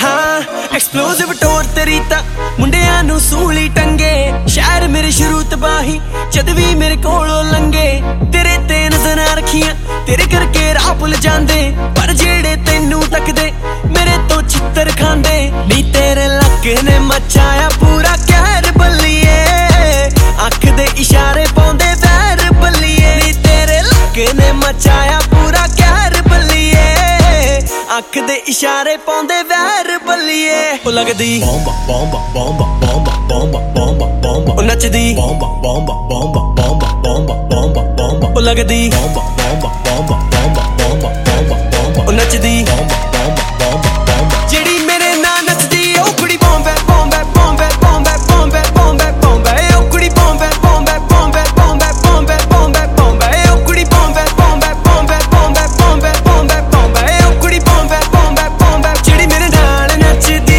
हाँ एक्सप्लोसिव टोर तेरी ता मुंडियां नू सूली टंगे शहर मेरे शुरू तबाही जद भी मेरे कोलों लंगे तेरे ते नजर ना रखियां तेरे करके राह भुल जांदे पर जेड़े तैनू तकदे मेरे तो चित्तर खांदे नी तेरे लक ने मचाया पूरा कहर बल्लिए अख दे इशारे पाउंदे वैर बल्लिए नी तेरे लक ने मचाया पूरा कहर बल्लिए अख दे इशारे पाउंदे वैर बल्लिए ओ लगदी बॉम्बा बॉम्बा बॉम्बा बॉम्बा बॉम्बा बॉम्बा बॉम्बा ओ नचदी बॉम्बा बॉम्बा बॉम्बा बॉम्बा बॉम्बा बॉम्बा बॉम्बा ओ लगदी बॉम्बा बॉम्बा बॉम्बा बॉम्बा बॉम्बा बॉम्बा बॉम्बा ओ नचदी बॉम्बा बॉम्बा बॉम्बा बॉम्बा जेड़ी मेरे नाल नचदी ओ कुड़ी बॉम्बे बॉम्बे बॉम्बे बॉम्बे बॉम्बे बॉम्बे बॉम्बे ओ कुड़ी बॉम्बे बॉम्बे बॉम्बे बॉम्बे बॉम्बे बॉम्बे बॉम्बे ओ कुड़ी बॉम्बे बॉम्बे बॉम्बे बॉम्बे बॉम्बे बॉम्बे बॉम्बे ओ कुड़ी बॉम्बे बॉम्बे बॉम्बे जेड़ी मेरे नाल नचदी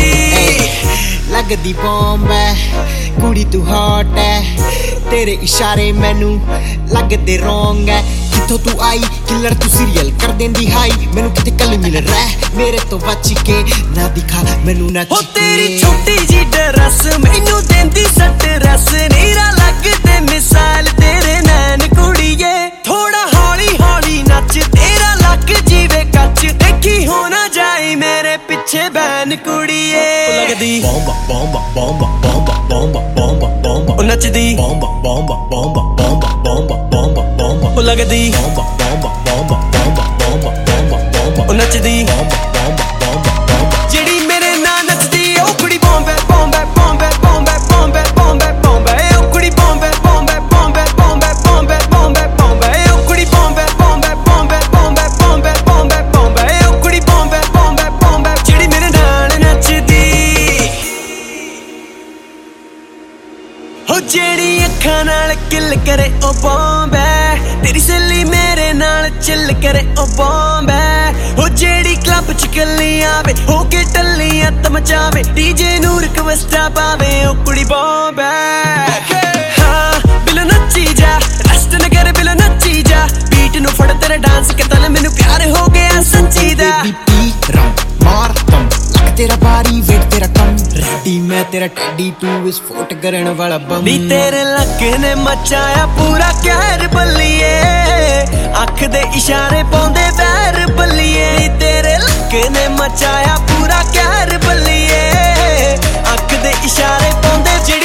लगदी बॉम्ब कुड़ी तू हॉट है तेरे इशारे मैनू लगदे रॉन्ग है किथों तू आई किलर तू सीरियल कर देंदी हाई मैनू किते कल मिल रहा मेरे तो बच के ना दिखा मैनू नच ओ तेरी छोटी जी ड्रेस मैनू देंदी सट रस नीरा लगदे मिसाल तेरे नैन कुड़िए थोड़ा हौली हौली नच तेरा लक जीवे कच देखी होना जाए मेरे पीछे बैन कुड़िए लगदी बॉम्बा बॉम्बा बॉम्बा बॉम्बा बॉम्बा बॉम्बा बॉम्बा ओ नचदी बॉम्बा बॉम्बा बॉम्बा बॉम्बा बॉम्बा बॉम्बा बॉम्बा ओ लगदी बॉम्बा बॉम्बा बॉम्बा बॉम्बा बॉम्बा बॉम्बा बॉम्बा ओ नचदी बॉम्बा बॉम्बा बॉम्बा बॉम्बा जेड़ी मेरे नाल नचदी ओ कुड़ी बॉम्बे बॉम्बे बॉम्बे बॉम्बे बॉम्बे बॉम्बे बॉम्बे ओ कुड़ी बॉम्बे बॉम्बे बॉम्बे बॉम्बे बॉम्बे बॉम्बे बॉम्बे ओ कुड़ी बॉम्बे बॉम्बे बॉम्बे बॉम्बे बॉम्बे बॉम्बे बॉम्बे ओ कुड़ी बॉम्बे बॉम्बे बॉम्बे जेड़ी मेरे नाल नचदी हो जेड़ी अखां नाल किल करे ओ बॉम्बे तेरी सहेली मेरे नाल चिल करे ओ बॉम्बे हो जेड़ी क्लब च कल्ली आवे हो के टल्लियां तमचावे डीजे नू रिक्वेस्टा पावे ओ कुड़ी बॉम्बे हाँ बिलो नच्ची जा रेस्ट न कर बिलो नच्ची जा बीट नू फड़ तेरे डांस के तल मैनू प्यार हो गया सच्ची दा मार तम लग तेरा बारी वेट तेरा कम रेडी मैं तेरा टैडी तू विस्फोट करन वाला बम नी तेरे लक ने मचाया पूरा कहर बल्लिए अख दे इशारे पाउंदे वैर बल्लिए नी तेरे लक ने मचाया पूरा कहर बल्लिए अख दे इशारे पाउंदे